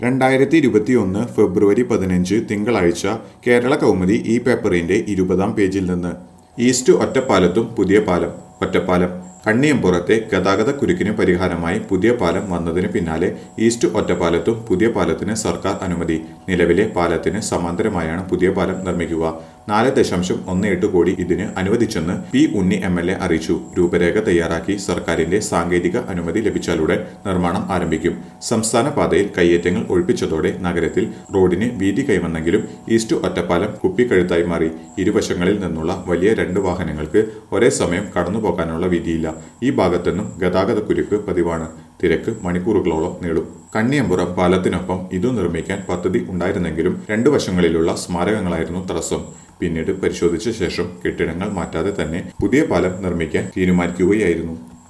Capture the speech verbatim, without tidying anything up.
രണ്ടായിരത്തി ഇരുപത്തിയൊന്ന് ഫെബ്രുവരി പതിനഞ്ച് തിങ്കളാഴ്ച കേരള കൗമുദി ഈ പേപ്പറിന്റെ ഇരുപതാം പേജിൽ നിന്ന് ഈസ്റ്റ് ഒറ്റപ്പാലത്തും പുതിയ പാലം. ഒറ്റപ്പാലം കണ്ണിയമ്പുറത്തെ ഗതാഗതക്കുരുക്കിന് പരിഹാരമായി പുതിയ പാലം വന്നതിന് പിന്നാലെ ഈസ്റ്റ് ഒറ്റപ്പാലത്തും പുതിയ പാലത്തിന് സർക്കാർ അനുമതി. നിലവിലെ പാലത്തിന് സമാന്തരമായാണ് പുതിയ പാലം നിർമ്മിക്കുക. നാല് ദശാംശം ഒന്ന് എട്ട് കോടി ഇതിന് അനുവദിച്ചെന്ന് P Unni M L A അറിയിച്ചു. രൂപരേഖ തയ്യാറാക്കി സർക്കാരിന്റെ സാങ്കേതിക അനുമതി ലഭിച്ചാലുടൻ നിർമ്മാണം ആരംഭിക്കും. സംസ്ഥാന പാതയിൽ കയ്യേറ്റങ്ങൾ ഒഴിപ്പിച്ചതോടെ നഗരത്തിൽ റോഡിന് വീതി കൈവന്നെങ്കിലും ഈസ്റ്റ് ഒറ്റപ്പാലം കുപ്പിക്കഴുത്തായി മാറി. ഇരുവശങ്ങളിൽ നിന്നുള്ള വലിയ രണ്ട് വാഹനങ്ങൾക്ക് ഒരേ സമയം കടന്നുപോകാനുള്ള വീതിയില്ല. ഈ ഭാഗത്തുനിന്നും ഗതാഗതക്കുരുക്ക് പതിവാണ്. തിരക്ക് മണിക്കൂറുകളോളം നീളും. കണ്ണിയമ്പുറം പാലത്തിനൊപ്പം ഇതു നിർമ്മിക്കാൻ പദ്ധതി ഉണ്ടായിരുന്നെങ്കിലും രണ്ടു വശങ്ങളിലുള്ള സ്മാരകങ്ങളായിരുന്നു തടസ്സം. പിന്നീട് പരിശോധിച്ച ശേഷം കെട്ടിടങ്ങൾ മാറ്റാതെ തന്നെ പുതിയ പാലം നിർമ്മിക്കാൻ തീരുമാനിക്കുകയായിരുന്നു.